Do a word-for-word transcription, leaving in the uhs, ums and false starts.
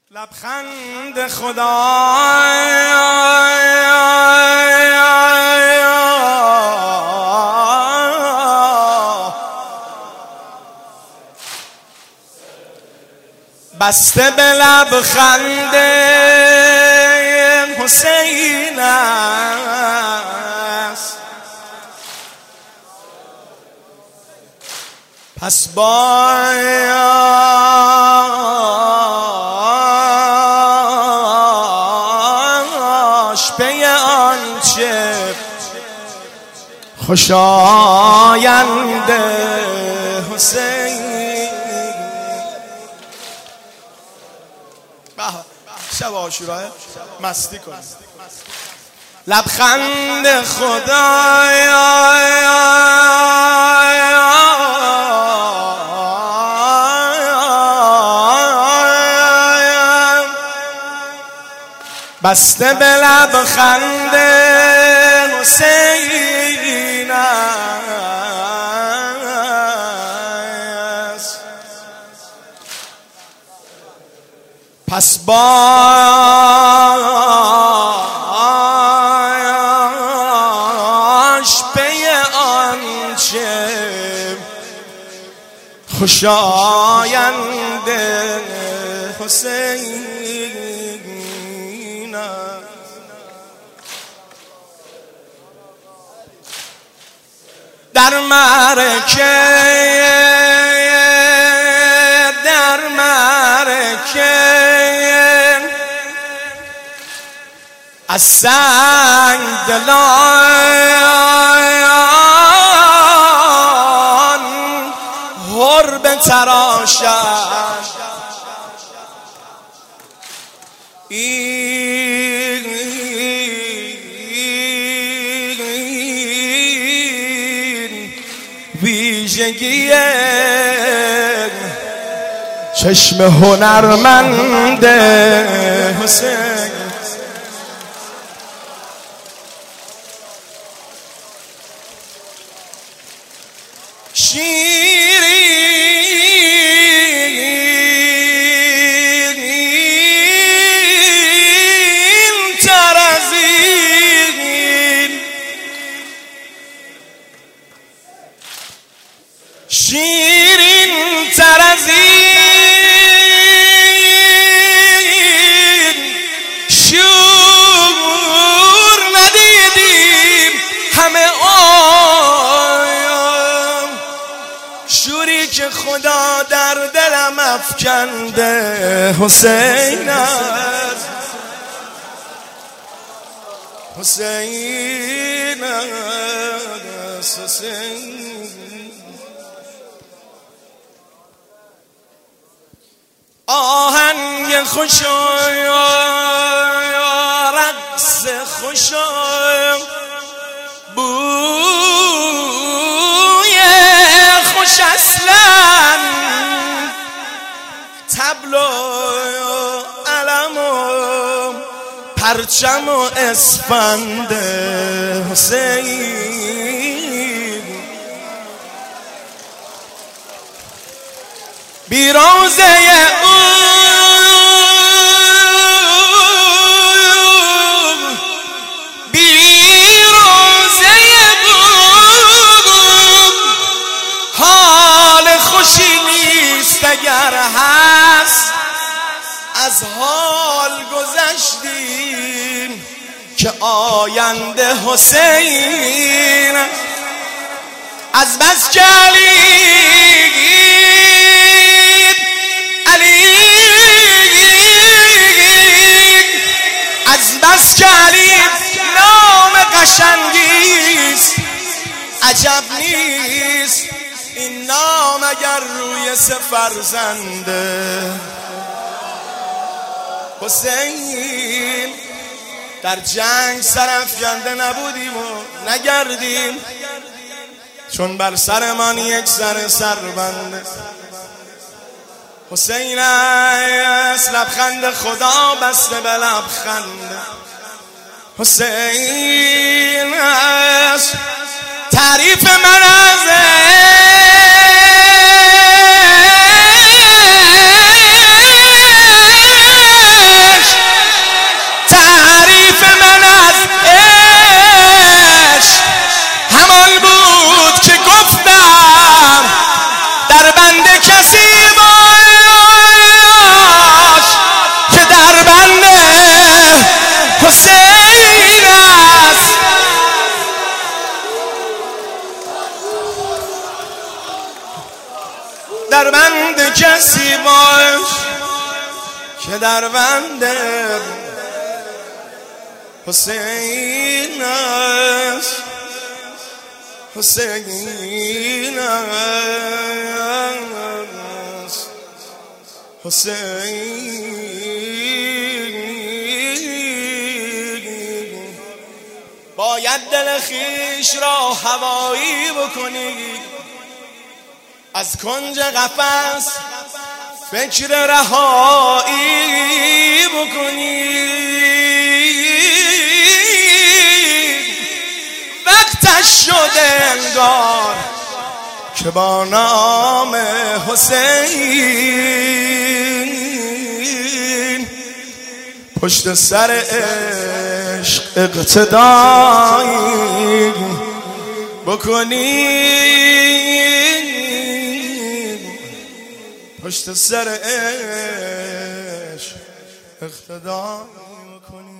لبخند خدا بسته به لبخند حسین است، پس باش پی آنچه خوشایند حسین. شب عاشورا مستی کن. لبخند خدا بسته به لبخند حسین است، پس باش پی آنچه خوشایند حسین. در معرکه در معرکه از سنگ دلان هر بتراشد، ویژگی چشم هنرمند حسین. شیرین تر از این، شیرین تر از این شور ندیدیم همه آیم، شوری که خدا در دلم افکنده حسین است، حسین است، حسین. آهنگ خوش و رقص خوش و بوی خوش، اصلا طبل و علم و پرچم و اسفند حسین. بی روزه او بی روزه او حال خوشی نیست، اگر هست از حال گذشتیم که آینده حسین. از بس که علی از بس که علی نام قشنگیست، عجب نیست این نام اگر روی سه فرزنده حسین. در جنگ سرافکنده نبودیم و نگردیم، چون بر سرمان یک سر سربنده حسین است. لبخند خدا بسته به لبخند حسین است. تعریف من از که در بنده حسین است، حسین است، حسین. باید دل خیش را هوایی بکنی، از کنج قفس فکر رهایی بکنی. وقتش شده انگار که با نام حسین پشت سر عشق اقتدایی بکنی، پشت سر عشق اقتدایی بکنی.